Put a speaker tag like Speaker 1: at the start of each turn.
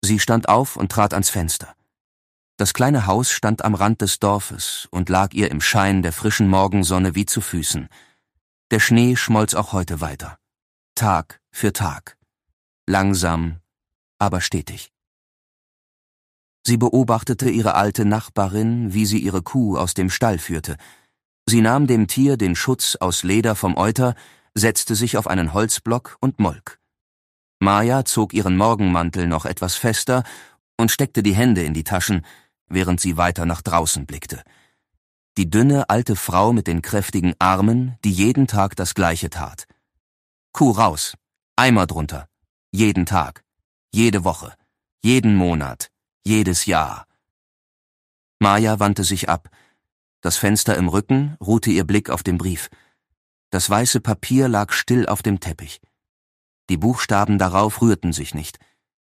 Speaker 1: Sie stand auf und trat ans Fenster. Das kleine Haus stand am Rand des Dorfes und lag ihr im Schein der frischen Morgensonne wie zu Füßen. Der Schnee schmolz auch heute weiter. Tag für Tag. Langsam, aber stetig. Sie beobachtete ihre alte Nachbarin, wie sie ihre Kuh aus dem Stall führte. Sie nahm dem Tier den Schutz aus Leder vom Euter, setzte sich auf einen Holzblock und molk. Maja zog ihren Morgenmantel noch etwas fester und steckte die Hände in die Taschen, während sie weiter nach draußen blickte. Die dünne alte Frau mit den kräftigen Armen, die jeden Tag das Gleiche tat. Kuh raus, Eimer drunter, jeden Tag, jede Woche, jeden Monat, jedes Jahr. Maja wandte sich ab. Das Fenster im Rücken ruhte ihr Blick auf dem Brief. Das weiße Papier lag still auf dem Teppich. Die Buchstaben darauf rührten sich nicht.